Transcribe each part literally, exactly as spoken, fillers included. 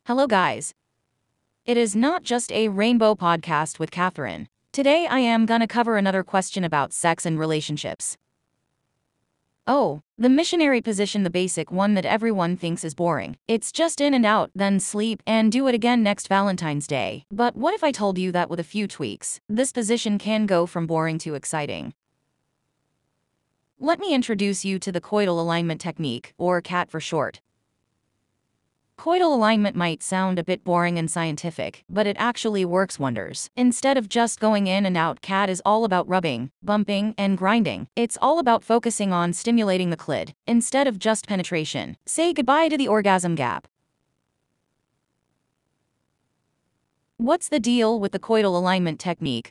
Hello, guys. It is not just a rainbow podcast with Catherine. Today, I am gonna cover another question about sex and relationships. Oh, the missionary position, the basic one that everyone thinks is boring. It's just in and out, then sleep, and do it again next Valentine's Day. But what if I told you that with a few tweaks, this position can go from boring to exciting? Let me introduce you to the coital alignment technique, or CAT for short. Coital alignment might sound a bit boring and scientific, but it actually works wonders. Instead of just going in and out, CAT is all about rubbing, bumping, and grinding. It's all about focusing on stimulating the clit, instead of just penetration. Say goodbye to the orgasm gap. What's the deal with the coital alignment technique?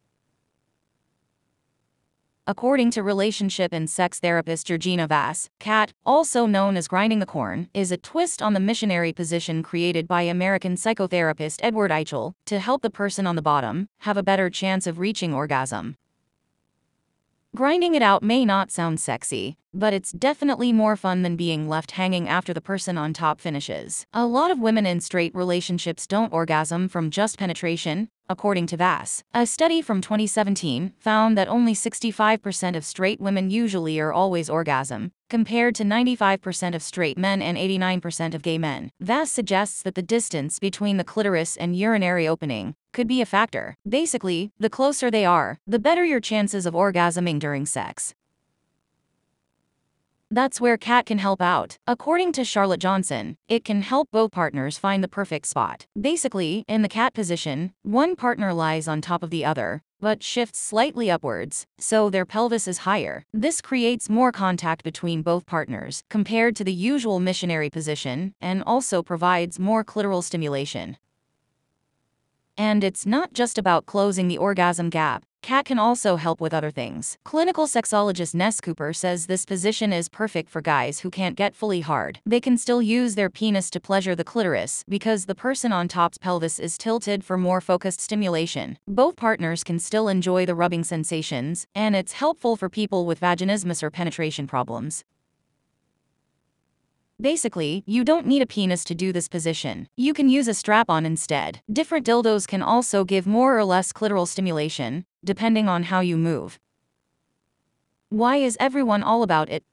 According to relationship and sex therapist Georgina Vass, CAT, also known as grinding the corn, is a twist on the missionary position created by American psychotherapist Edward Eichel to help the person on the bottom have a better chance of reaching orgasm. Grinding it out may not sound sexy, but it's definitely more fun than being left hanging after the person on top finishes. A lot of women in straight relationships don't orgasm from just penetration, according to Vass. A study from twenty seventeen found that only sixty-five percent of straight women usually or always orgasm, compared to ninety-five percent of straight men and eighty-nine percent of gay men. Vass suggests that the distance between the clitoris and urinary opening could be a factor. Basically, the closer they are, the better your chances of orgasming during sex. That's where CAT can help out. According to Charlotte Johnson, it can help both partners find the perfect spot. Basically, in the CAT position, one partner lies on top of the other, but shifts slightly upwards, so their pelvis is higher. This creates more contact between both partners, compared to the usual missionary position, and also provides more clitoral stimulation. And it's not just about closing the orgasm gap. CAT can also help with other things. Clinical sexologist Ness Cooper says this position is perfect for guys who can't get fully hard. They can still use their penis to pleasure the clitoris because the person on top's pelvis is tilted for more focused stimulation. Both partners can still enjoy the rubbing sensations, and it's helpful for people with vaginismus or penetration problems. Basically, you don't need a penis to do this position. You can use a strap-on instead. Different dildos can also give more or less clitoral stimulation, depending on how you move. Why is everyone all about it?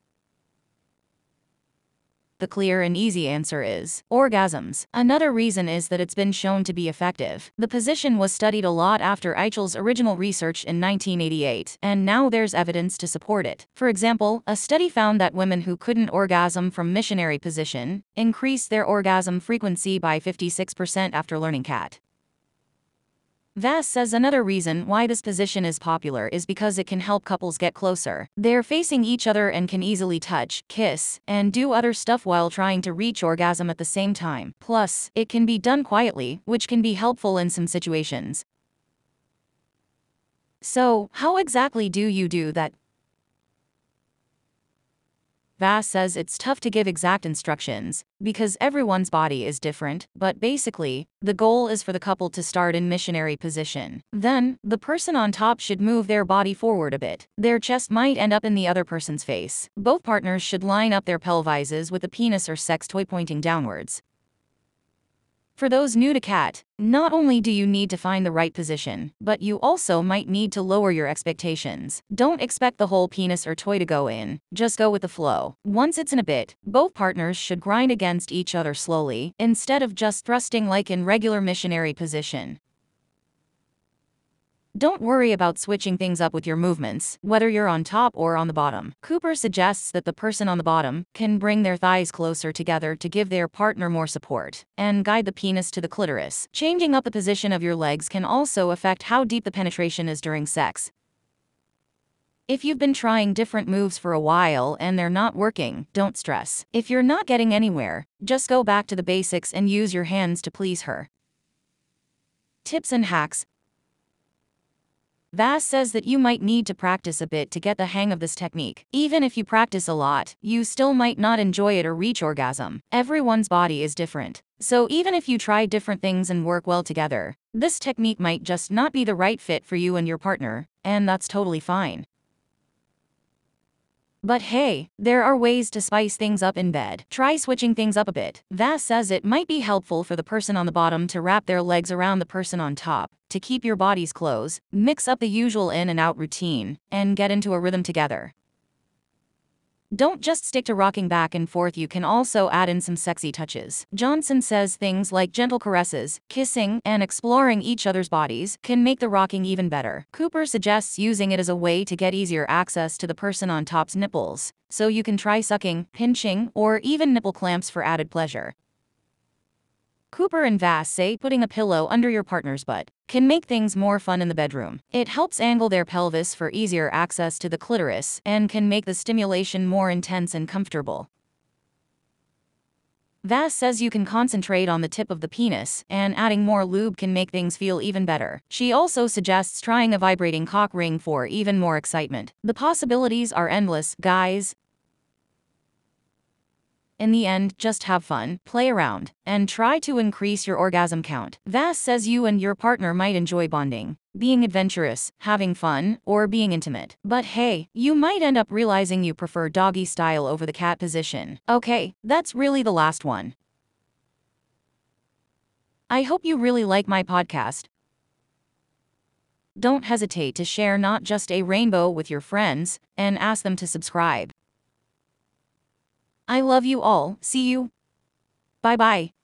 The clear and easy answer is orgasms. Another reason is that it's been shown to be effective. The position was studied a lot after Eichel's original research in nineteen eighty-eight, and now there's evidence to support it. For example, a study found that women who couldn't orgasm from missionary position increased their orgasm frequency by fifty-six percent after learning CAT. Vass says another reason why this position is popular is because it can help couples get closer. They're facing each other and can easily touch, kiss, and do other stuff while trying to reach orgasm at the same time. Plus, it can be done quietly, which can be helpful in some situations. So, how exactly do you do that? Vass says it's tough to give exact instructions, because everyone's body is different, but basically, the goal is for the couple to start in missionary position. Then, the person on top should move their body forward a bit. Their chest might end up in the other person's face. Both partners should line up their pelvises with the penis or sex toy pointing downwards. For those new to CAT, not only do you need to find the right position, but you also might need to lower your expectations. Don't expect the whole penis or toy to go in, just go with the flow. Once it's in a bit, both partners should grind against each other slowly, instead of just thrusting like in regular missionary position. Don't worry about switching things up with your movements, whether you're on top or on the bottom. Cooper suggests that the person on the bottom can bring their thighs closer together to give their partner more support, and guide the penis to the clitoris. Changing up the position of your legs can also affect how deep the penetration is during sex. If you've been trying different moves for a while and they're not working, don't stress. If you're not getting anywhere, just go back to the basics and use your hands to please her. Tips and hacks. Vass says that you might need to practice a bit to get the hang of this technique. Even if you practice a lot, you still might not enjoy it or reach orgasm. Everyone's body is different. So even if you try different things and work well together, this technique might just not be the right fit for you and your partner, and that's totally fine. But hey, there are ways to spice things up in bed. Try switching things up a bit. Vass says it might be helpful for the person on the bottom to wrap their legs around the person on top, to keep your bodies close, mix up the usual in and out routine, and get into a rhythm together. Don't just stick to rocking back and forth, you can also add in some sexy touches. Johnson says things like gentle caresses, kissing, and exploring each other's bodies can make the rocking even better. Cooper suggests using it as a way to get easier access to the person on top's nipples, so you can try sucking, pinching, or even nipple clamps for added pleasure. Cooper and Vass say putting a pillow under your partner's butt can make things more fun in the bedroom. It helps angle their pelvis for easier access to the clitoris and can make the stimulation more intense and comfortable. Vass says you can concentrate on the tip of the penis, and adding more lube can make things feel even better. She also suggests trying a vibrating cock ring for even more excitement. The possibilities are endless, guys. In the end, just have fun, play around, and try to increase your orgasm count. Vass says you and your partner might enjoy bonding, being adventurous, having fun, or being intimate. But hey, you might end up realizing you prefer doggy style over the cat position. Okay, that's really the last one. I hope you really like my podcast. Don't hesitate to share Not Just a Rainbow with your friends, and ask them to subscribe. I love you all. See you. Bye bye.